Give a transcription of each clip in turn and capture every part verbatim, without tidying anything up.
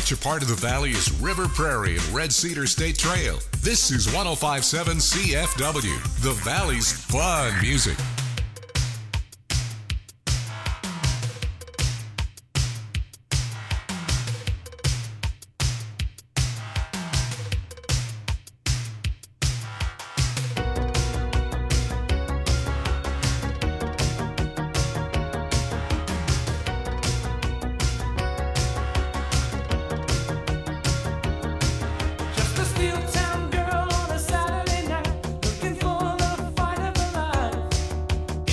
Such a part of the valley as River Prairie and Red Cedar State Trail. This is one oh five point seven C F W, the valley's fun music. Town girl on a Saturday night, looking for the fight of a life.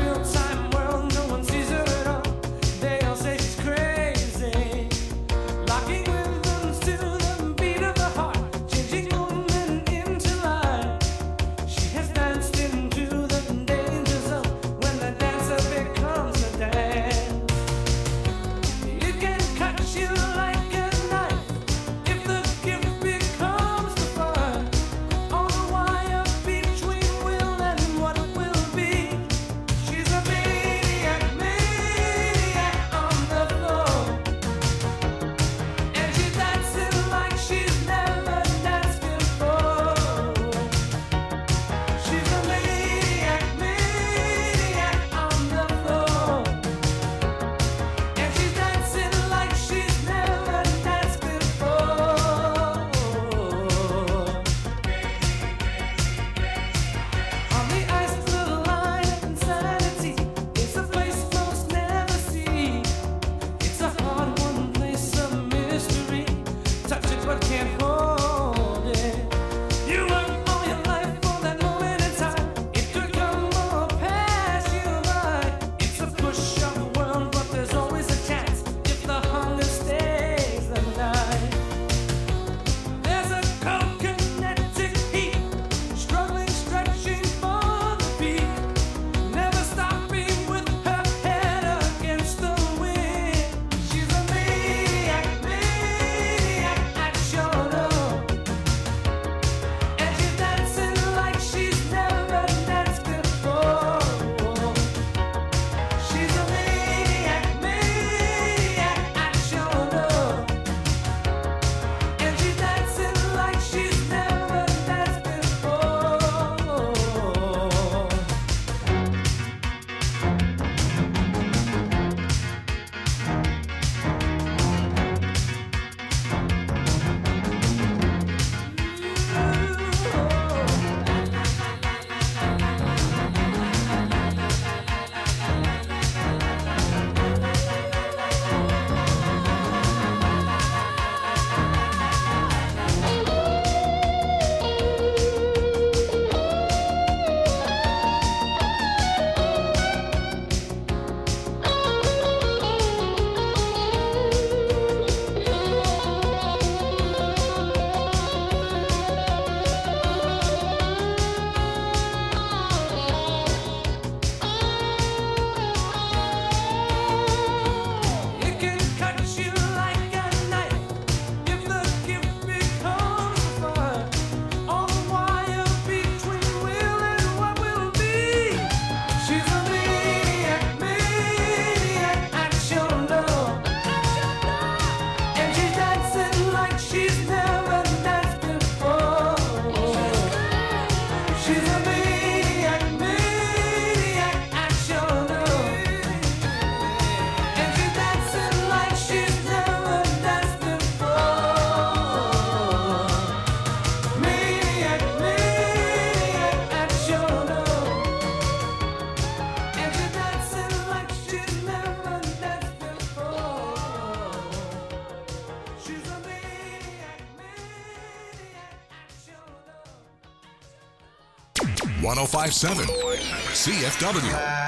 one oh five point seven C F W.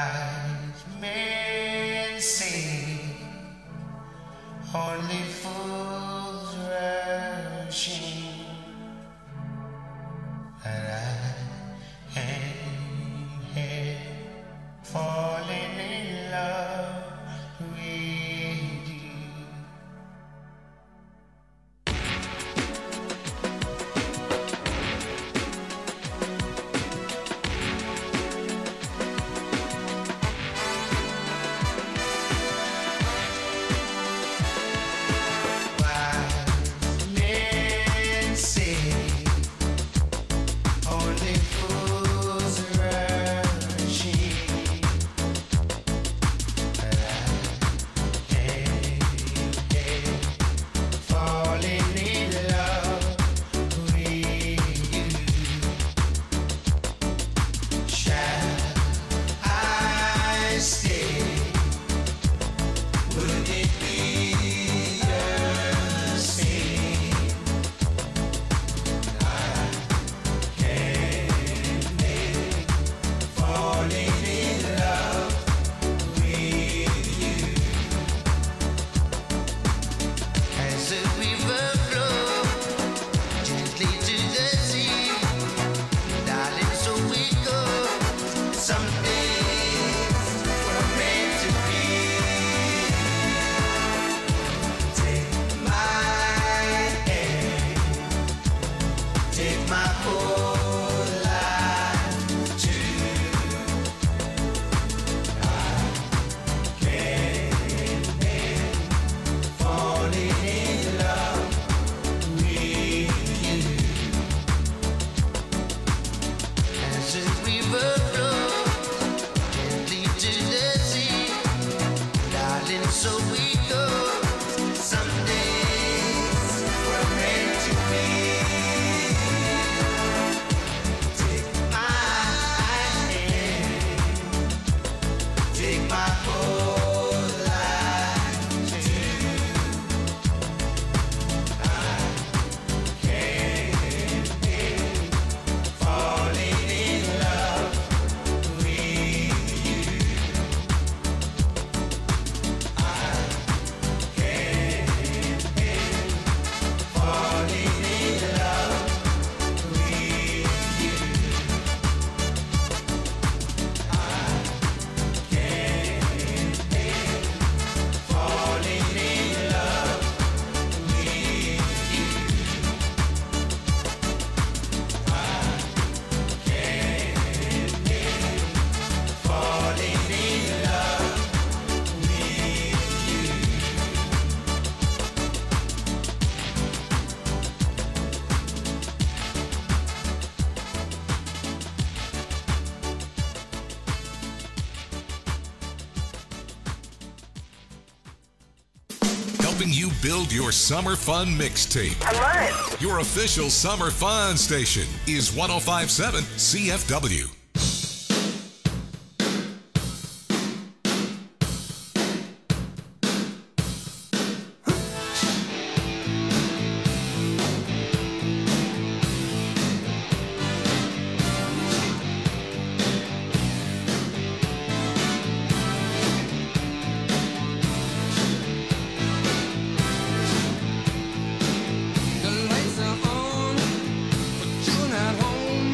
Men say only fools rushing, and I ain't here falling in love with you. helping you build your summer fun mixtape. I love it. Your official summer fun station is one oh five point seven C F W. The lights are on, but you're not home.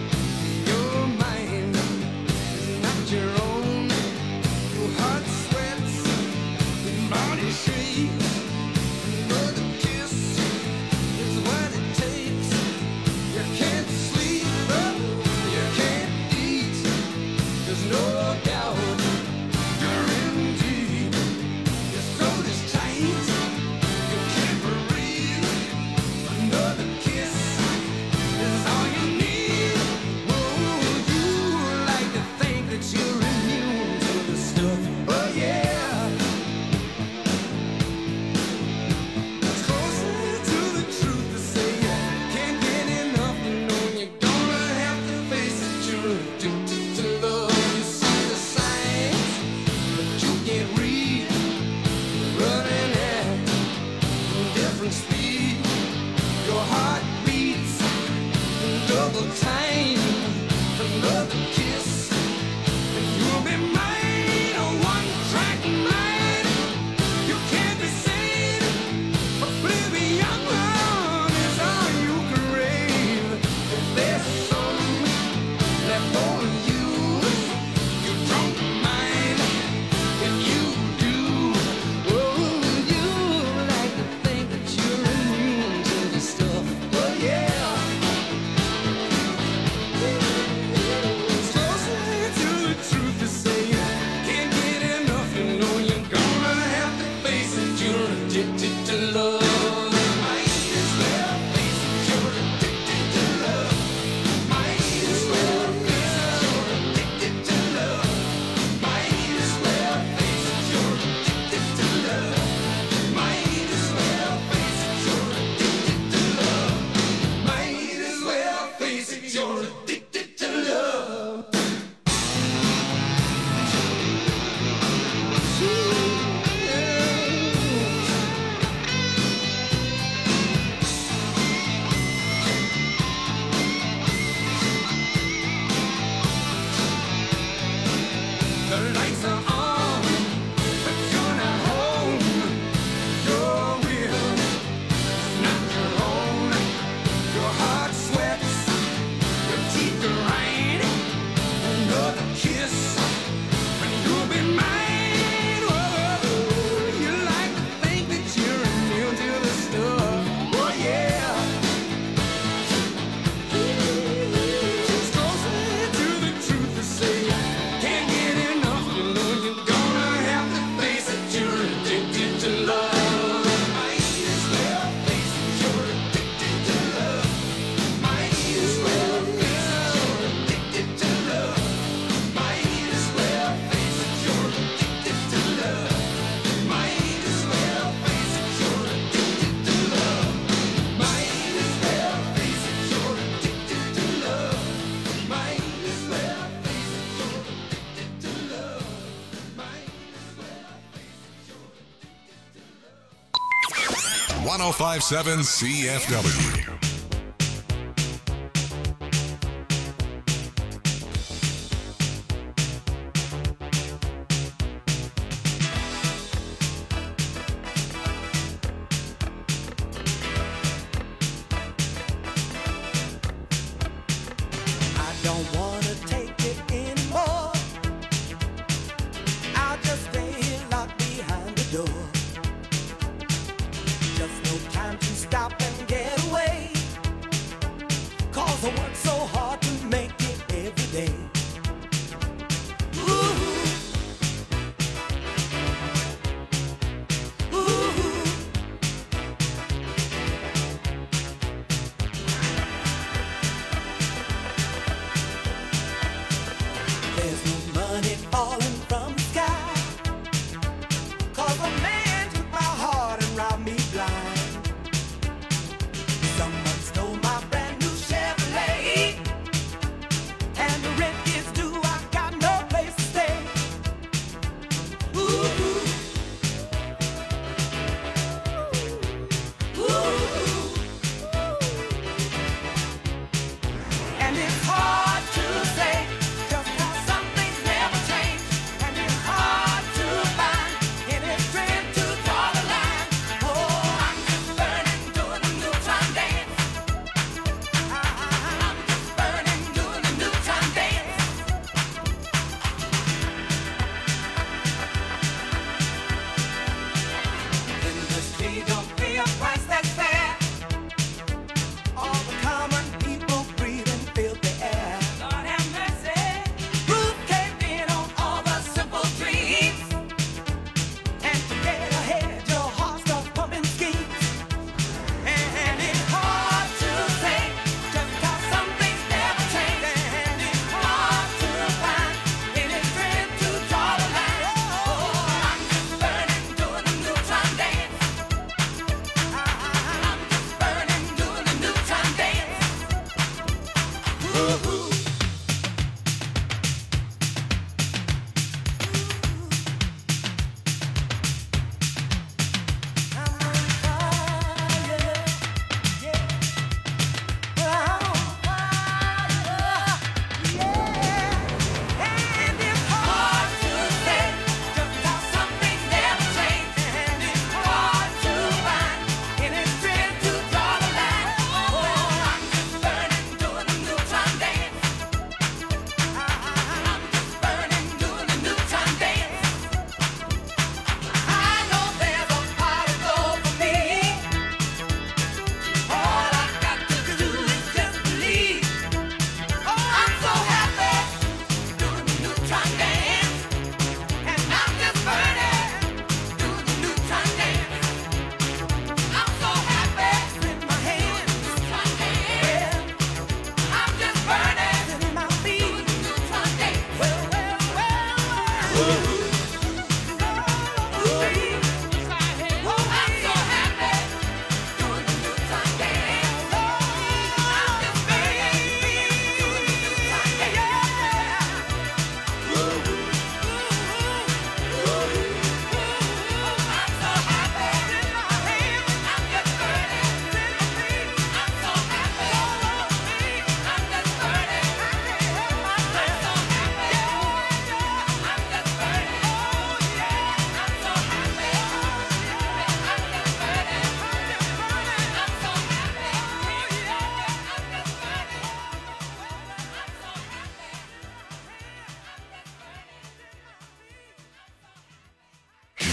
one oh five point seven C F W.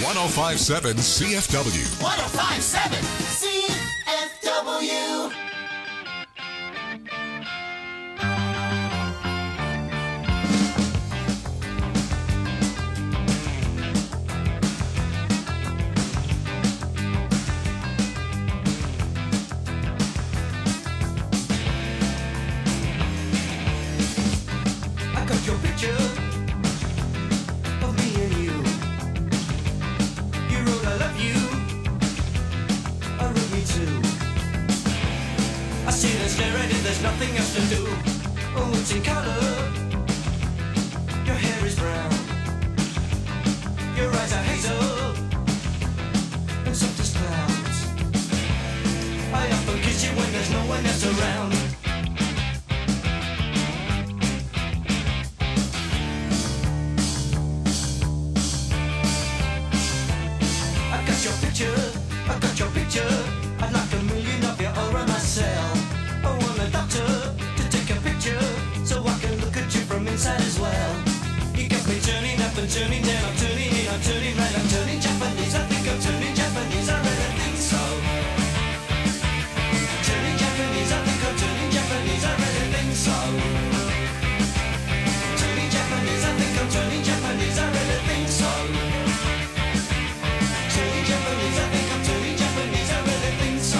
one oh five point seven C F W. one oh five point seven C F W. I got your picture of me and you. You wrote I love you, I wrote me too. I sit and stare at it, there's nothing else to do. Oh, it's in color. Your hair is brown. Your eyes are hazel and soft as clouds. I often kiss you when there's no one else around. I got your picture, I got your picture. I'd like a million of you all around my cell. I want a doctor to take a picture so I can look at you from inside as well. You got me turning up and turning down, I'm turning in, I'm turning right, I'm turning Japanese. I think I'm turning Japanese, I really think so. Turning Japanese, I think I'm turning Japanese, I really think so. Turning Japanese, I think I'm turning Japanese, I really think so. Turning Japanese, I think I'm turning Japanese, I really think so.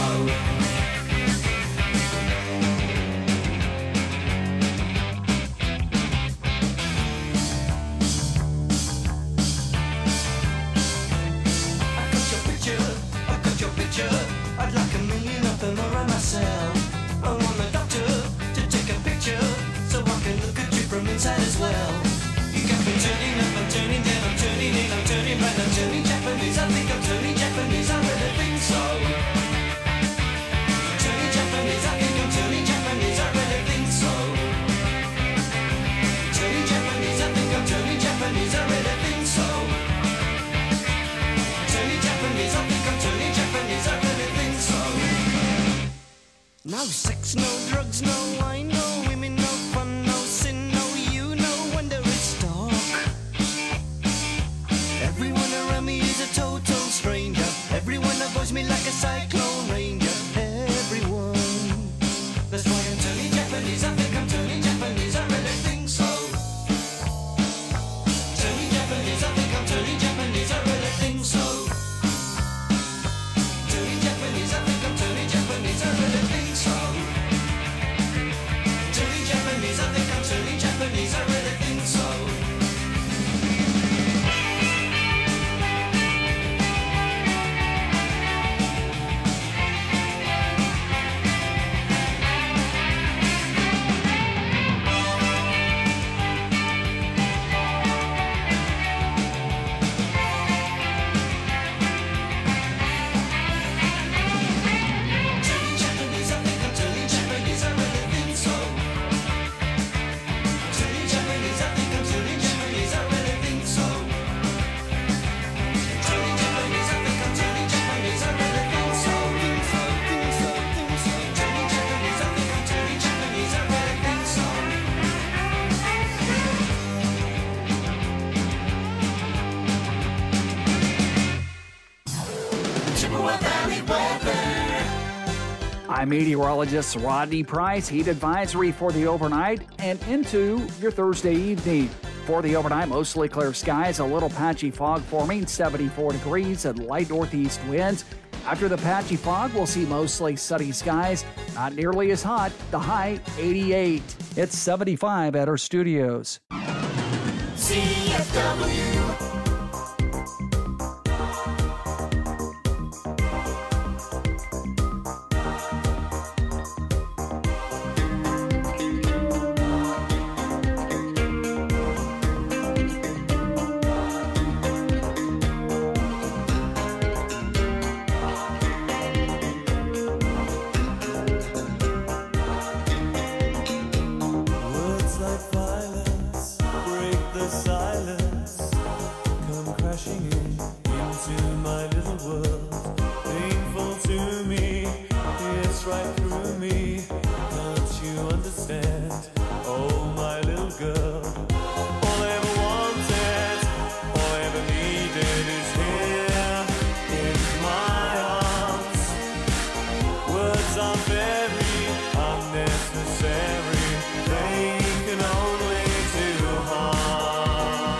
I got your picture, I got your picture. I'd like a million of them around myself. I want the doctor to take a picture so I can look at you from inside as well. You got me turning up, I'm turning down, I'm turning in, I'm turning right, I'm turning Japanese. I think I'm turning Japanese, I really think so. Turning Japanese, I think I'm turning Japanese, I really think so. Turning Japanese, I think I'm turning Japanese, I really think so. Turning Japanese, I think I'm turning Japanese, I really think so. No sex, no drugs, no wine, no women, no fun, no sin, no you, no wonder it's dark. Everyone around me is a total stranger. Everyone avoids me like a cyclone ranger. Everyone. That's why I'm turning Japanese. I think I'm turning Japanese. I really think so. Turning Japanese. I think I'm turning Japanese. I really think so. Turning Japanese. I think I'm turning Japanese. I really think so. Turning Japanese. I think I'm turning Japanese. I really think so. Turning Japanese, I think I'm turning Japanese, I really think so. Turning Japanese, I think I'm turning Japanese, I really think so. Turning Japanese, I think I'm turning Japanese, I really think so. Think so, think so, think so. Turning Japanese, I think I'm turning Japanese, I really think so. Chippewa Valley weather. I'm meteorologist Rodney Price. Heat advisory for the overnight and into your Thursday evening. For the overnight, mostly clear skies, a little patchy fog forming, seventy-four degrees and light northeast winds. After the patchy fog, we'll see mostly sunny skies, not nearly as hot, the high eighty-eight. It's seventy-five at our studios. C F W. Words like violence break the silence, come crashing in into my little world. Painful to me, it's right through me. Can't you understand? Oh, my little girl. All I ever wanted, all I ever needed is here. are very unnecessary. They can only do harm.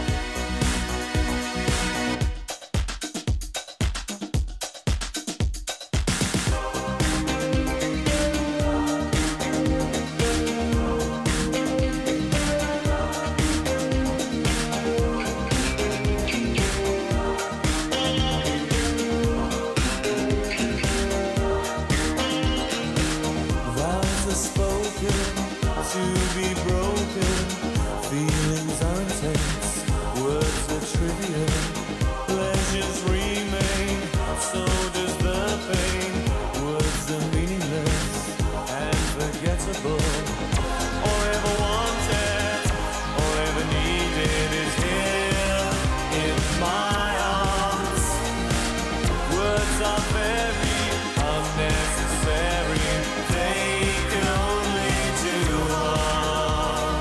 Vows are spoken to be broken. Feelings are intense, words are trivial. Pleasures remain, so does the pain. Words are meaningless and forgettable. All ever wanted, all ever needed is here in my arms. Words are very unnecessary. They can only do harm.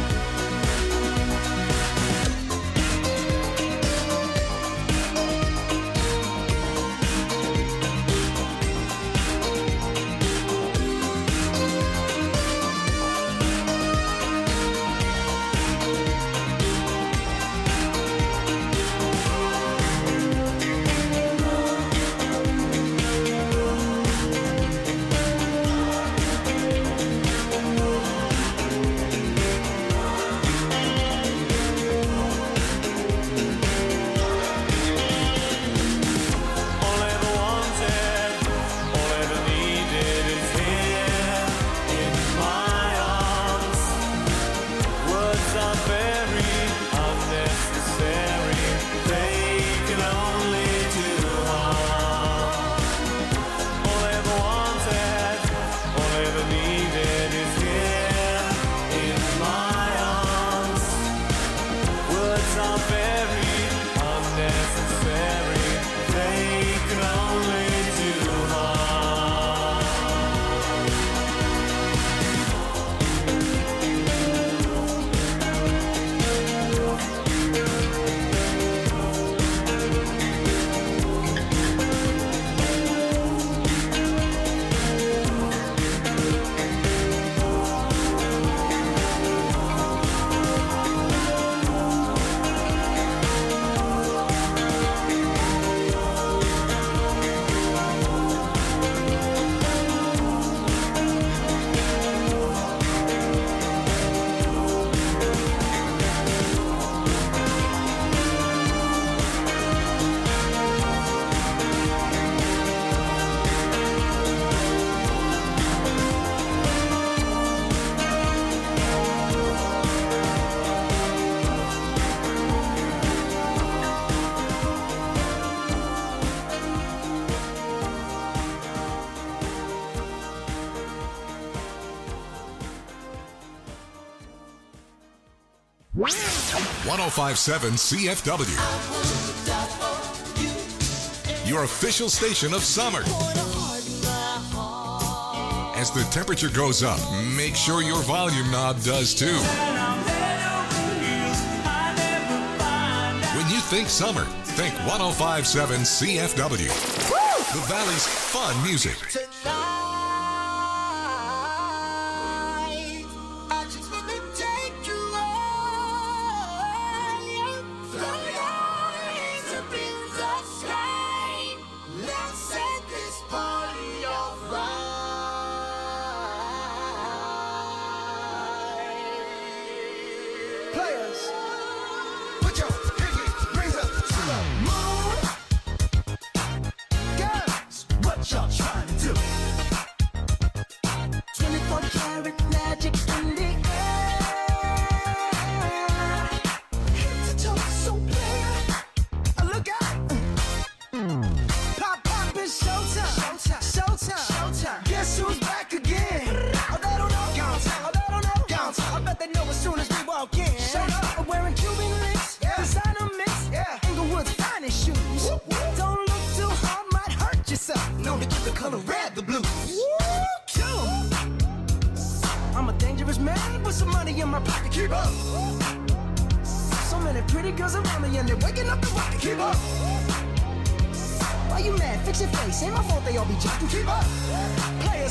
All ever wanted, all ever needed is here in my arms. Words are very unnecessary. They can only do harm. All ever wanted, all ever needed is here in my arms. Words are very unnecessary. They can only do harm. one oh five point seven C F W, your official station of summer. As the temperature goes up, make sure your volume knob does too. When you think summer, think one oh five point seven C F W. The Valley's fun music. I just wanna take you higher. Fly eyes up in the sky. Let's set this party alright. Players, put your pinky rings up to the moon. Girls, what y'all trying to do? twenty-four karat magic in the air. Head to toe, so clear. Look out. Pop, pop, it's showtime. Showtime. Showtime. Showtime. Guess who's back again? Oh, they don't know. Gone time. Oh, they don't know. Gone time. I bet they know as soon as we walk in. Shut up. I'm wearing Cuban links. Yeah. Designer mix. Yeah. Inglewood's finest shoes. Whoop, whoop. Don't look too hard, might hurt yourself. Known to give the color red the blues. Woo, cool. I'm a dangerous man with some money in my pocket. Keep up. So many pretty girls around me and they're waking up the rocket. Keep up. Why you mad? Fix your face. Ain't my fault they all be jocking. Keep up. Play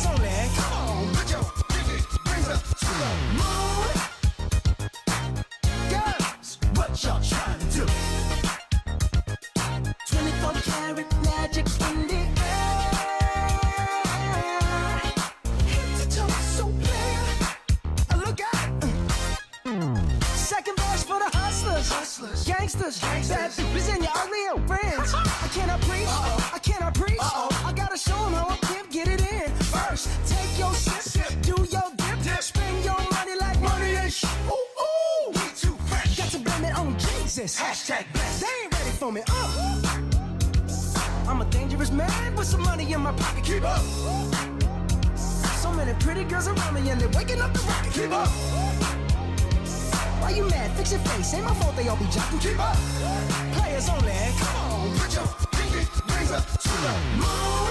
gangsters, bad bitches, and your ugly old friends. I cannot preach, I cannot preach. I gotta show them how I can get it in. First, take your sip, do your dip, spend your money like money and shit. Ooh, ooh, we too fresh. Got to blame it on Jesus. Hashtag blessed. They ain't ready for me. Uh. I'm a dangerous man with some money in my pocket. Keep up. So many pretty girls around me and they're waking up the rocket. Keep up. Why you mad? Fix your face. Ain't my fault they all be jocking. Keep up. Players only. Come on, put your pinky rings up to the moon.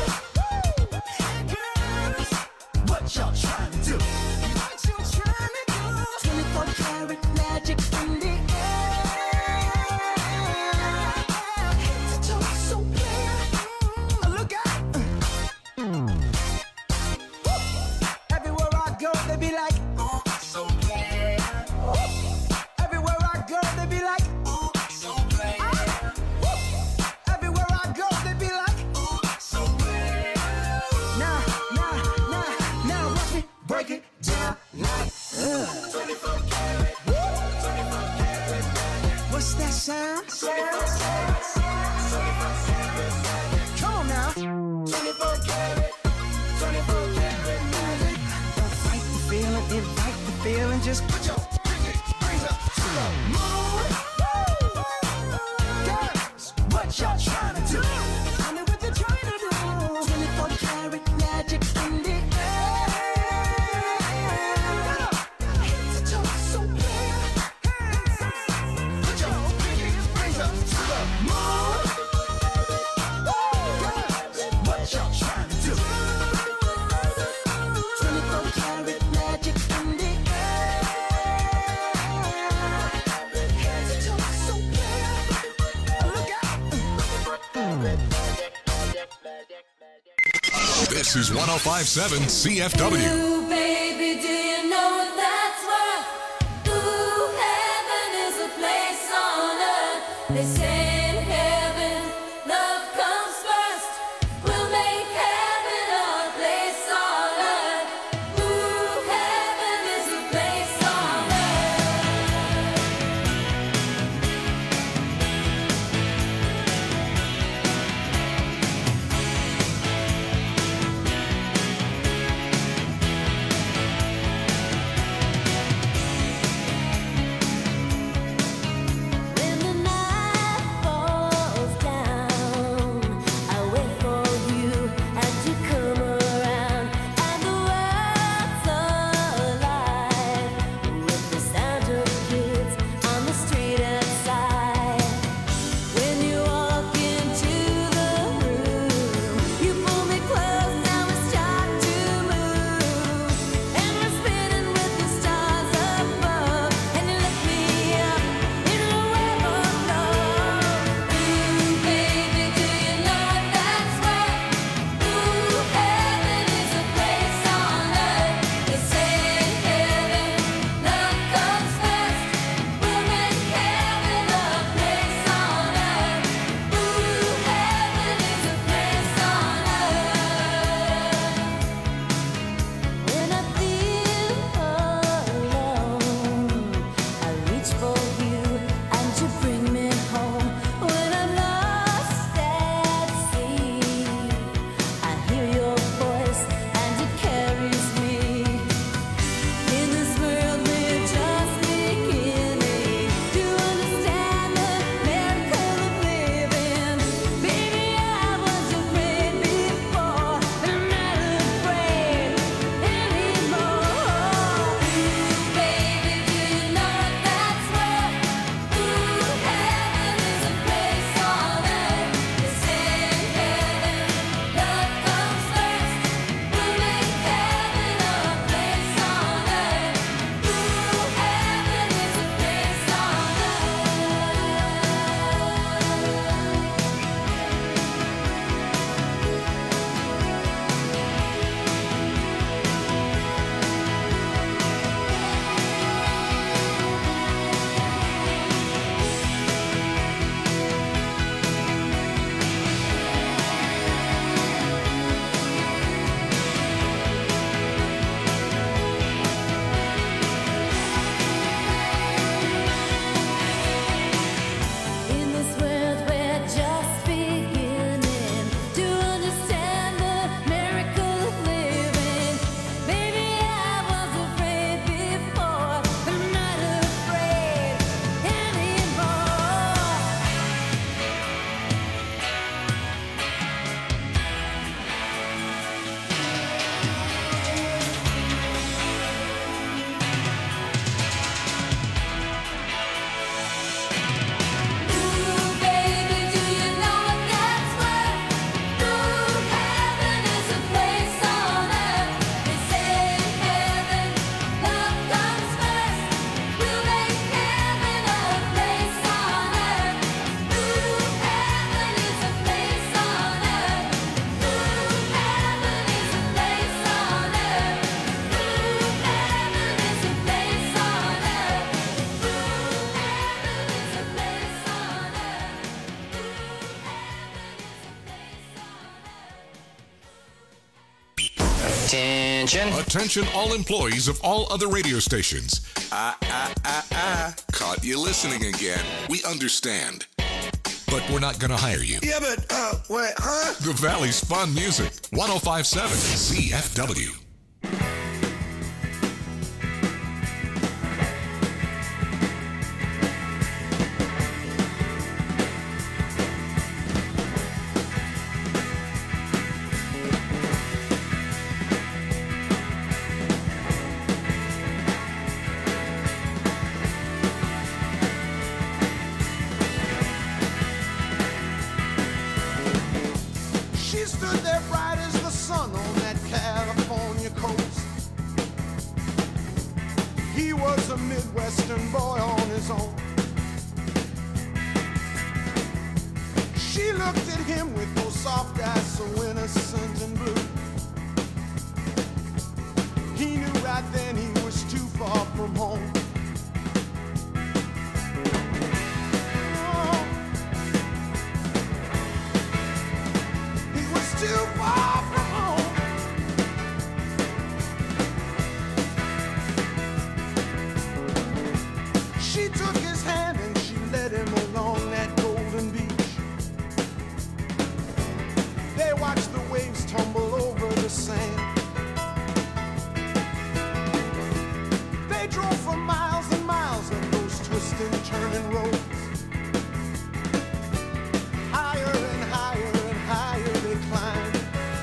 Girls, what y'all trying to do? What you trying to do? twenty-four karat magic in the air. Head to toe so clear. Look out. Everywhere I go, they be like, oh, so clear. Everywhere I go, they be like, oh, so clear. Everywhere I go, they be like, oh, so clear. Now, now, now, now, watch me break it down like, uh. twenty-four karat, twenty-four karat. What's that sound? Come on now. twenty-four karat, twenty-four karat magic. Don't fight the feeling, invite the feeling. Just put your pinky rings up to the moon. Girls, what y'all trying to do? Tell me what you're trying to do. twenty-four karat magic in the air. Head to toe so clear. Put your pinky rings up to the moon. Girls, what y'all trying to do? twenty-four karat magic in the air. Head to toe so clear. Look out. This is one oh five point seven C F W. Ooh, baby, do you know what that's worth? Ooh, heaven is a place on earth. They say in heaven, love comes first. We'll make heaven our place on earth. Ooh, heaven is a place on earth. Attention. Attention all employees of all other radio stations. Ah, ah, ah, ah. Caught you listening again. We understand. But we're not going to hire you. Yeah, but, uh, what, huh? The Valley's fun music. ten fifty-seven C F W. She stood there bright as the sun on that California coast. He was a Midwestern boy on his own. She looked at him with those soft eyes so innocent and blue. He knew right then he was too far from home. Too far from home. She took his hand and she led him along that golden beach. They watched the waves tumble over the sand. They drove for miles and miles of those twisting, turning roads. Higher and higher and higher they climbed.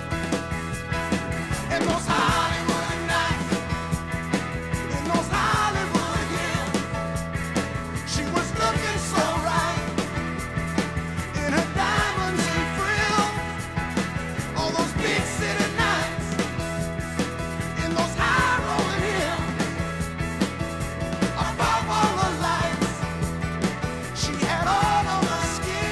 In those Hollywood nights, in those Hollywood hills, she was looking so right in her diamonds and frills. All those big city nights, in those high rolling hills, above all the lights, she had all of the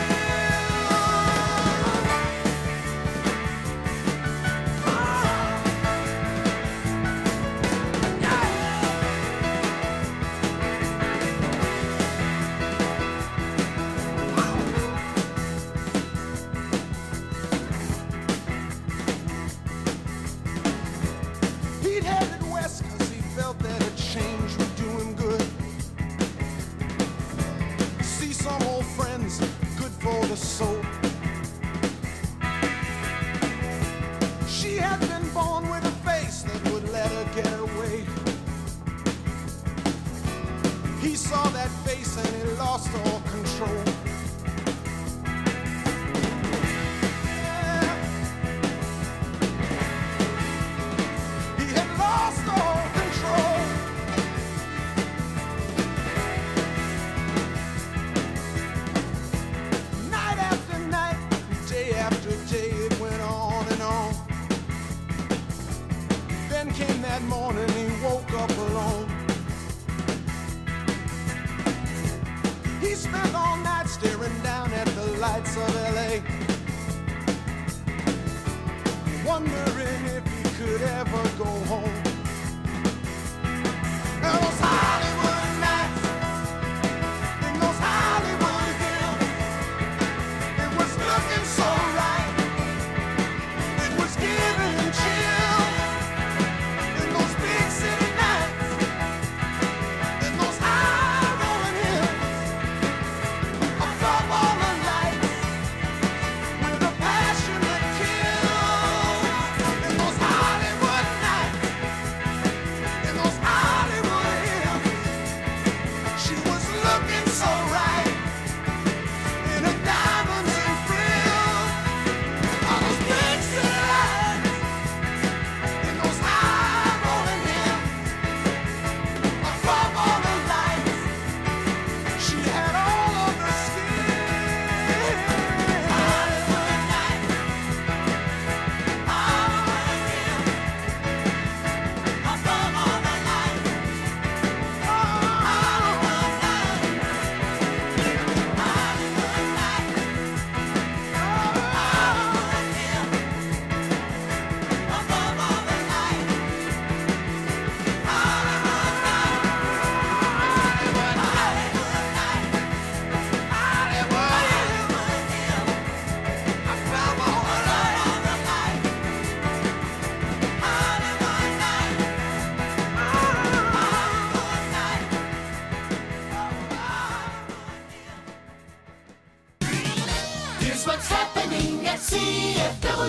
He'd headed west cause he felt that a change would do him good. See some old friends, good for the soul. She had been born with a face that would let her get away. He saw that face and he lost all control. He had lost all control. Night after night, day after day, it went on and on. Then came that morning, he woke up alone. He spent all night staring down at the lights of L A, wondering if he could ever go home. Now those Hollywood nights, in those Hollywood hills, it was looking so right, it was giving him chills. In those big city nights, in those high rolling hills, above all the lights, with a passion that kills. In those Hollywood nights.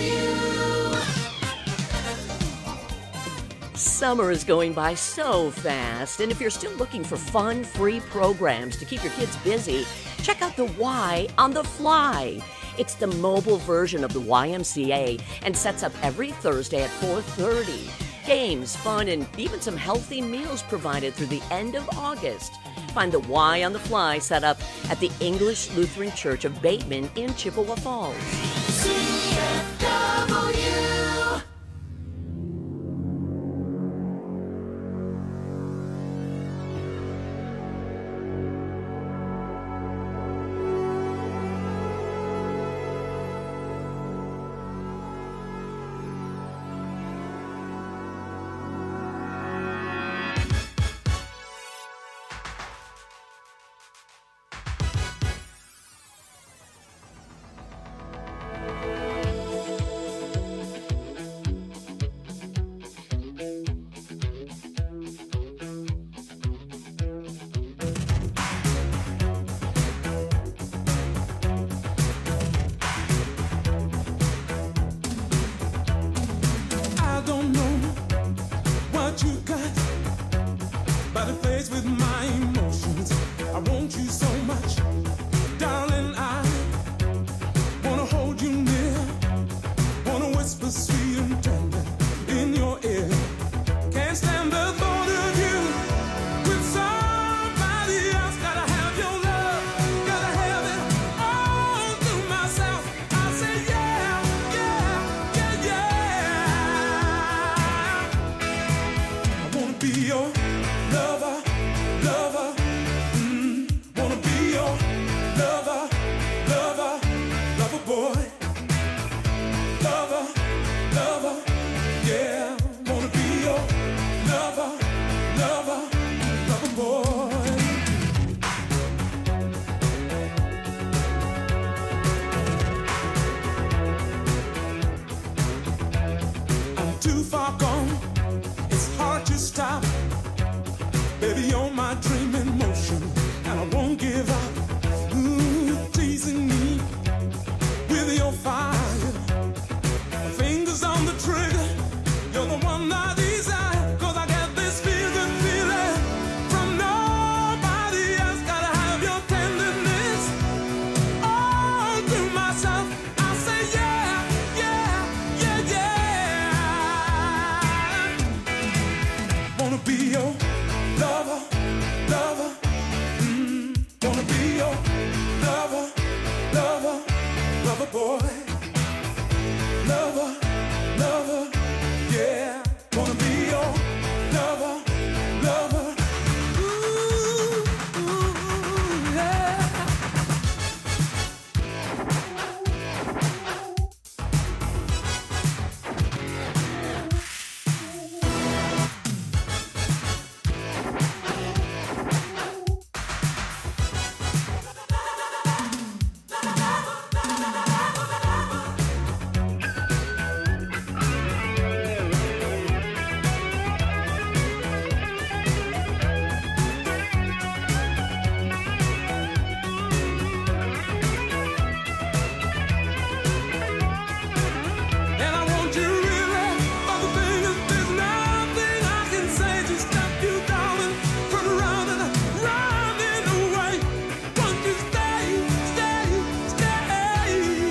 Summer is going by so fast, and if you're still looking for fun, free programs to keep your kids busy, check out the Y on the Fly. It's the mobile version of the Y M C A and sets up every Thursday at four thirty. Games, fun, and even some healthy meals provided through the end of August. Find the Y on the Fly set up at the English Lutheran Church of Bateman in Chippewa Falls. C F W. I don't know what you got, but it plays with my emotions. I want you so much, darling. I wanna hold you near, wanna whisper sweet and tender in your ear. Can't stand the thought of you with somebody else. Gotta have your love, gotta have it all to myself. I say yeah, yeah, yeah, yeah. I wanna be your lover, lover. Mm, wanna be your lover, lover, lover boy. Lover, lover, yeah. Wanna be your lover, lover, lover boy. I'm too far gone, it's hard to stop. Baby, you're my dream in motion, and I won't give up. Ooh, teasing me with your fire. My fingers on the trigger, you're the one I desire. Cause I get this feeling, feeling from nobody else. Gotta have your tenderness all to myself. I say yeah, yeah, yeah, yeah. Wanna be your lover, lover. Mm, wanna be your lover, lover, lover boy. Lover, lover, yeah. Wanna be your lover, lover. Ooh, ooh, yeah. And I want you really, but the thing is, there's nothing I can say to stop you, darling, from running, running away. Won't you stay, stay, stay?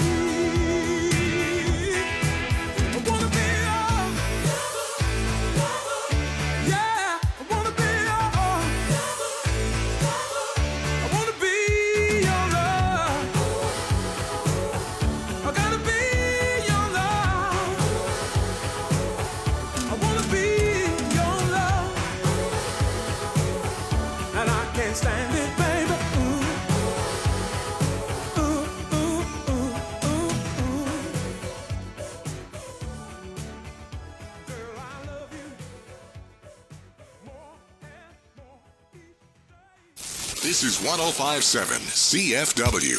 I wanna be your lover, yeah. I wanna be your lover, I wanna be your love. I gotta be your love. I wanna be your love. And I can't stand it, baby. Ooh. Ooh, ooh, ooh, ooh, ooh. Girl, I love you more and more each day. This is one oh five point seven C F W.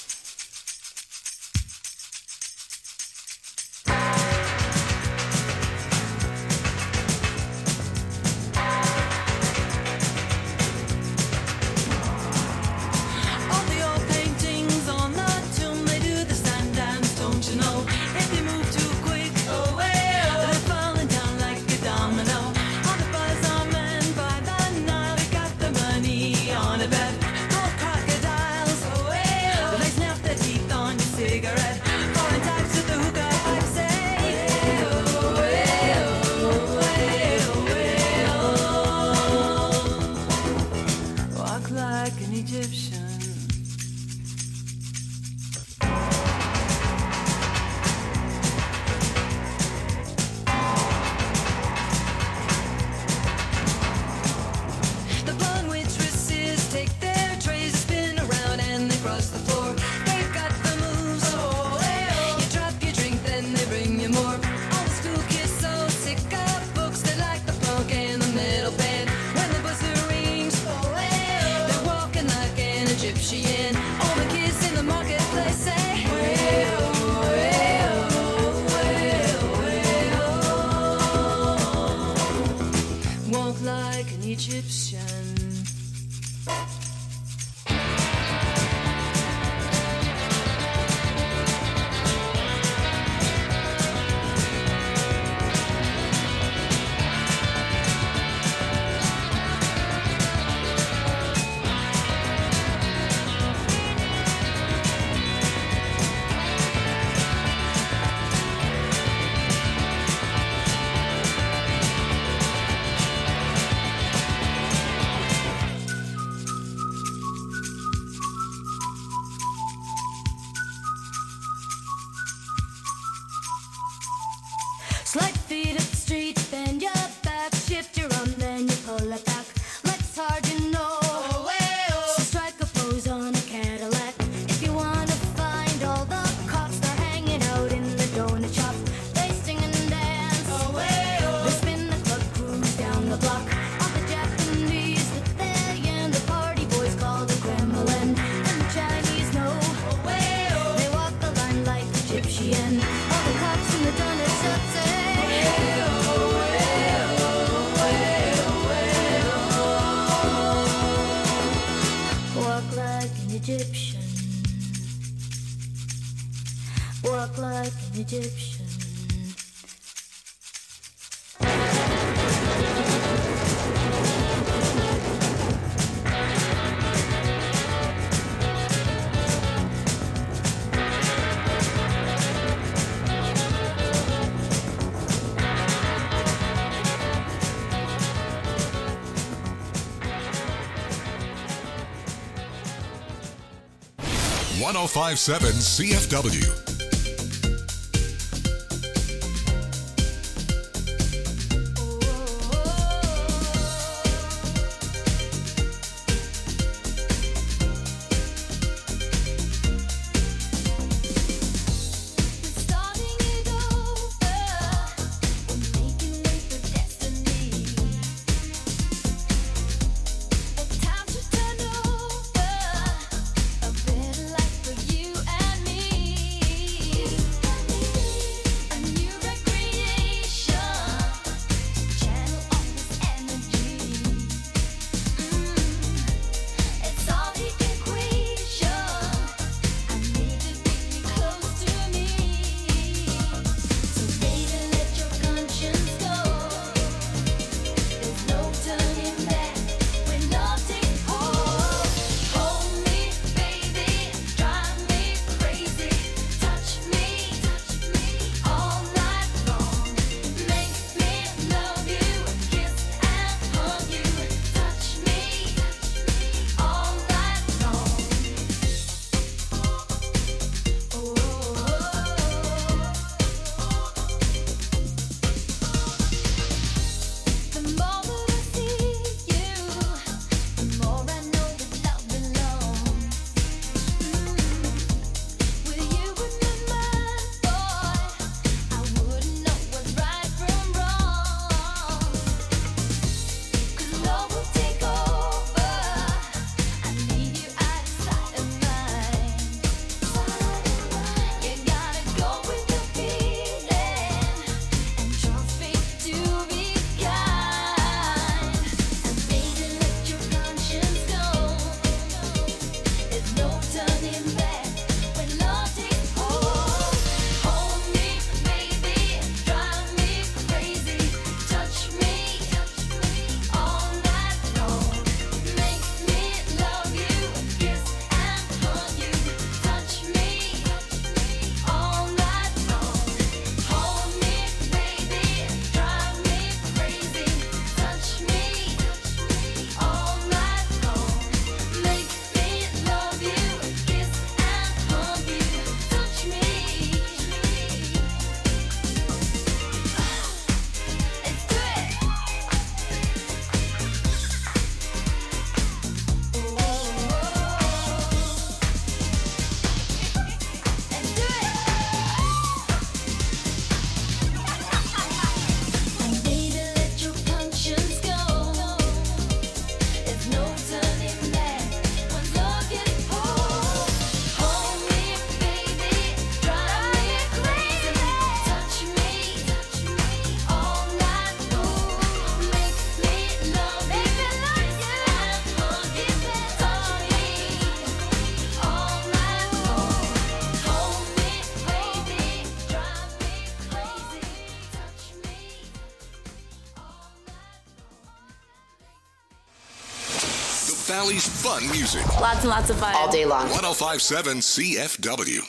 All the old paintings on the tomb, they do the sand dance, don't you know? If you move too like an Egyptian. Slide feet up the street, bend your back, shift your arm, then you pull it back. Life's hard, you know. So strike a pose on a Cadillac. If you wanna find all the cops, they're hanging out in the donut shop. They sing and dance. They spin the club, cruise down the block. All the Japanese, the they and the party boys call the Kremlin. And the Chinese know. They walk the line like Egyptian. All the cops in the donut shop say. Walk like an Egyptian. Walk like an Egyptian. one oh five point seven C F W. Starting it over, we're making way for destiny. It's time to turn over a better life for you and me. Valley's fun music. Lots and lots of fun. All day long. one oh five point seven C F W.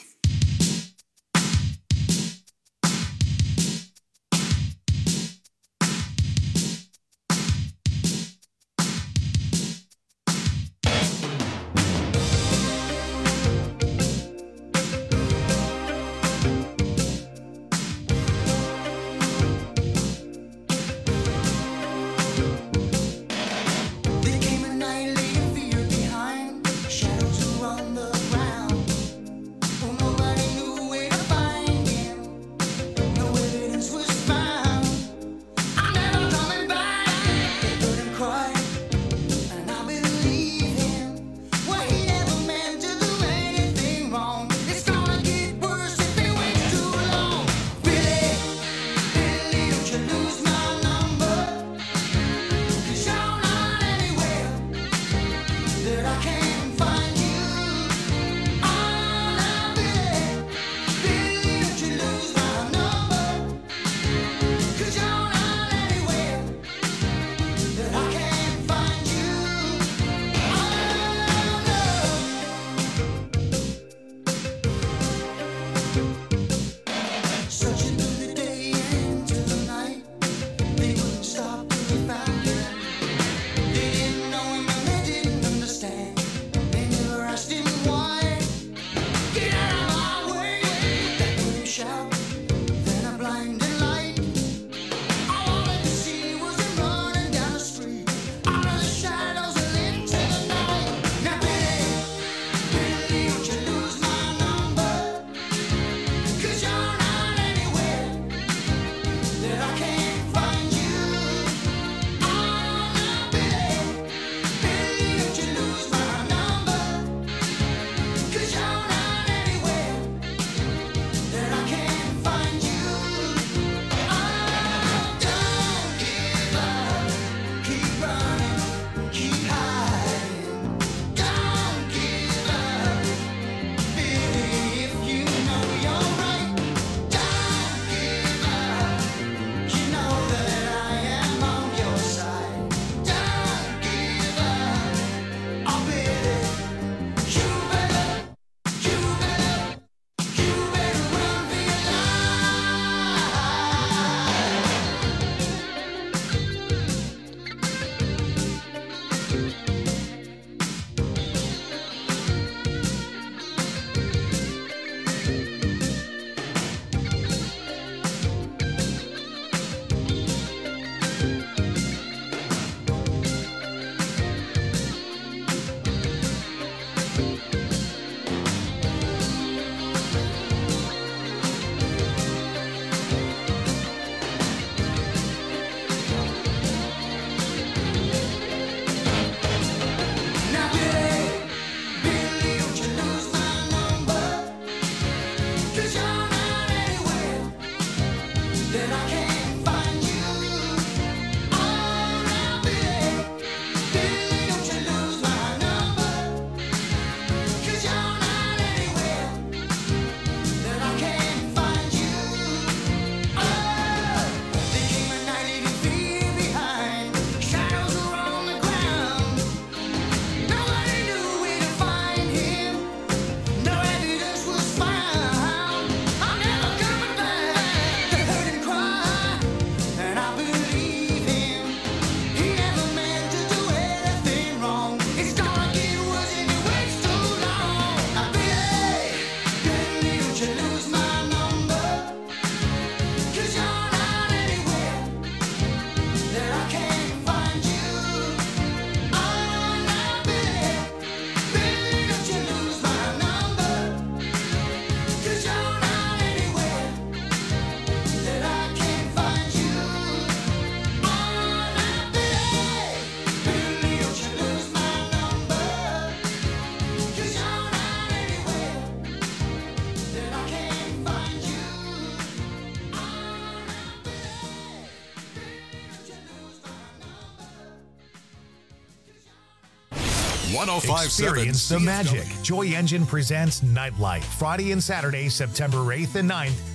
one oh five point seven Experience the magic. Joy Engine presents Nightlife, Friday and Saturday, September eighth and ninth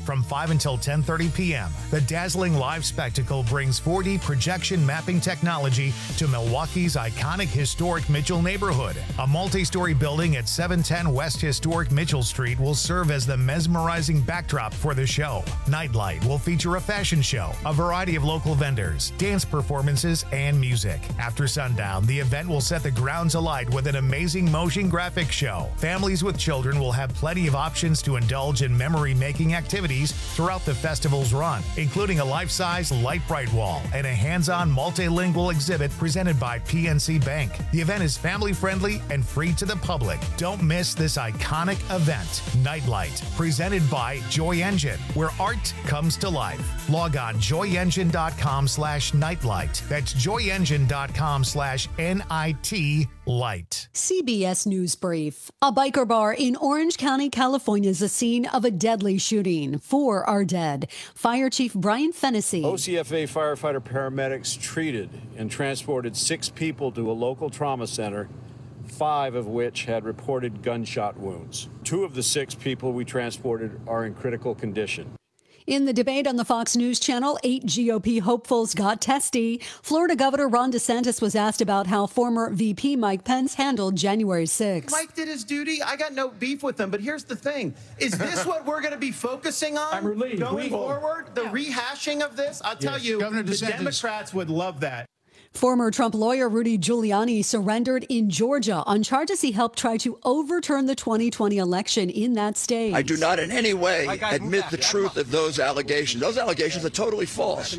from five until ten thirty p.m. The dazzling live spectacle brings four D projection mapping technology to Milwaukee's iconic historic Mitchell neighborhood. A multi-story building at seven ten West Historic Mitchell Street will serve as the mesmerizing backdrop for the show. Nightlight will feature a fashion show, a variety of local vendors, dance performances, and music. After sundown, the event will set the grounds alight with an amazing motion graphics show. Families with children will have plenty of options to indulge in memory-making activities throughout the festival's run, including a life-size light bright wall and a hands-on multilingual exhibit presented by P N C Bank. The event is family-friendly and free to the public. Don't miss this iconic event, Nightlight, presented by Joy Engine, where art comes to life. Log on joy engine dot com slash nightlight. That's joy engine dot com slash N I T light. C B S News Brief. A biker bar in Orange County, California is the scene of a deadly shooting. Four are dead. Fire Chief Brian Fennessy. O C F A firefighter paramedics treated and transported six people to a local trauma center, five of which had reported gunshot wounds. Two of the six people we transported are in critical condition. In the debate on the Fox News Channel, eight G O P hopefuls got testy. Florida Governor Ron DeSantis was asked about how former V P Mike Pence handled January sixth. Mike did his duty. I got no beef with him. But here's the thing. Is this what we're going to be focusing on I'm relieved. going We will. forward? The yeah. rehashing of this? I'll tell yes. you, Governor the DeSantis. Democrats would love that. Former Trump lawyer Rudy Giuliani surrendered in Georgia on charges he helped try to overturn the twenty twenty election in that state. I do not in any way admit the truth of those allegations. Those allegations are totally false.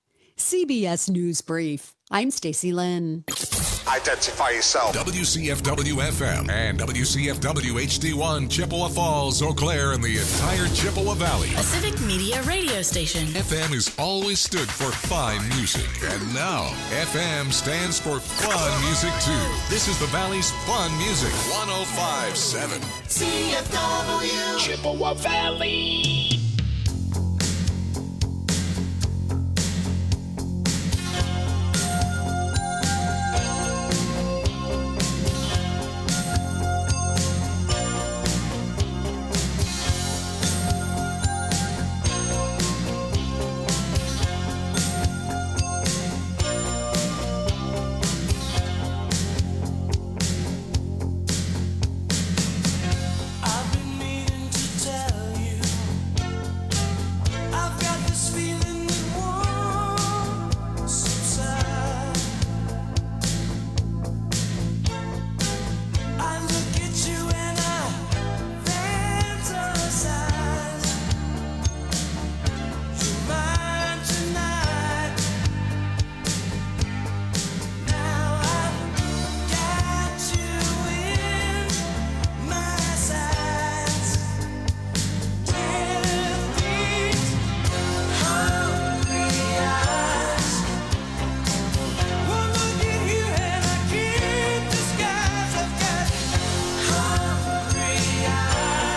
C B S News Brief. I'm Stacey Lynn. Identify yourself. W C F W F M and W C F W H D one, Chippewa Falls, Eau Claire, and the entire Chippewa Valley. A civic media radio station. F M has always stood for fine music. And now, F M stands for fun music, too. This is the Valley's fun music. one oh five point seven. C F W. Chippewa Valley.